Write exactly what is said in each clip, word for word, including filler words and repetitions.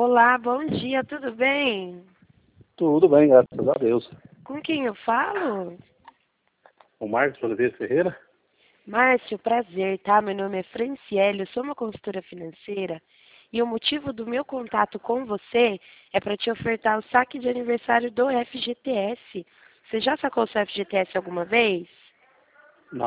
Olá, bom dia, tudo bem? Tudo bem, graças a Deus. Com quem eu falo? O Marcos Oliveira Ferreira? Márcio, prazer, tá? Meu nome é Franciele, eu sou uma consultora financeira e o motivo do meu contato com você é para te ofertar o saque de aniversário do F G T S. Você já sacou o seu F G T S alguma vez? Não.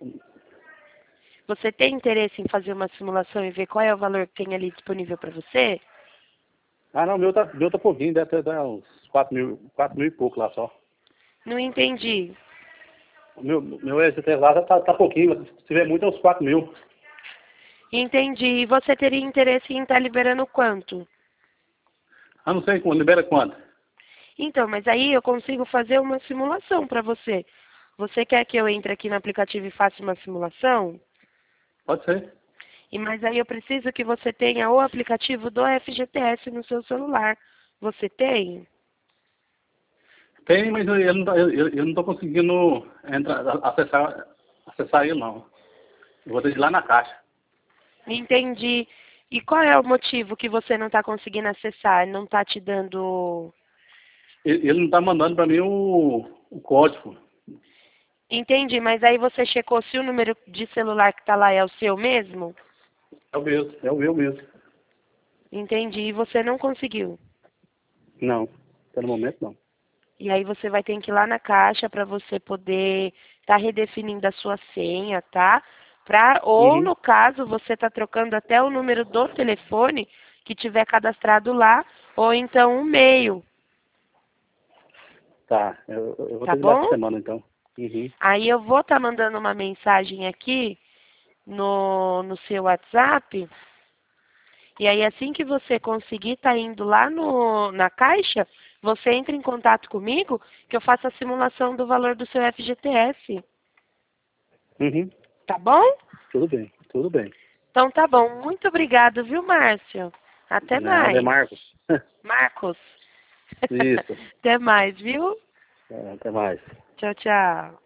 Você tem interesse em fazer uma simulação e ver qual é o valor que tem ali disponível para você? Ah, não, meu tá, meu tá pouquinho, deve ter dar uns quatro mil, quatro mil e pouco lá só. Não entendi. O meu, meu S T lá tá, tá pouquinho, mas se tiver muito é uns quatro mil. Entendi. E você teria interesse em estar liberando quanto? Ah, não sei, quando libera quanto? Então, mas aí eu consigo fazer uma simulação para você. Você quer que eu entre aqui no aplicativo e faça uma simulação? Pode ser. E mas aí eu preciso que você tenha o aplicativo do F G T S no seu celular. Você tem? Tem, mas eu, eu, não, tô- eu, eu eu não tô conseguindo entrar, acessar, acessar ele não. Eu vou ter que ir lá na caixa. Entendi. E qual é o motivo que você não está conseguindo acessar? Não está te dando. Ele, ele não tá mandando pra mim o, o código. Entendi, mas aí você checou se o número de celular que está lá é o seu mesmo? É o mesmo, é o meu mesmo. Entendi. E você não conseguiu. Não, até no momento não. E aí você vai ter que ir lá na caixa para você poder estar redefinindo a sua senha, tá? Pra, ou Uhum. no caso, você está trocando até o número do telefone que tiver cadastrado lá, ou então um e-mail, Tá, eu, eu vou tá ter que ir lá essa bom? semana então. Uhum. Aí eu vou estar mandando uma mensagem aqui no, no seu WhatsApp. E aí, assim que você conseguir estar indo lá no, na caixa, você entra em contato comigo que eu faço a simulação do valor do seu F G T S. Uhum. Tá bom? Tudo bem, tudo bem. Então tá bom. Muito obrigado, viu, Márcio? Até Nada, é mais. Marcos. Marcos. Isso. Até mais, viu? É, até mais. Tchau, tchau.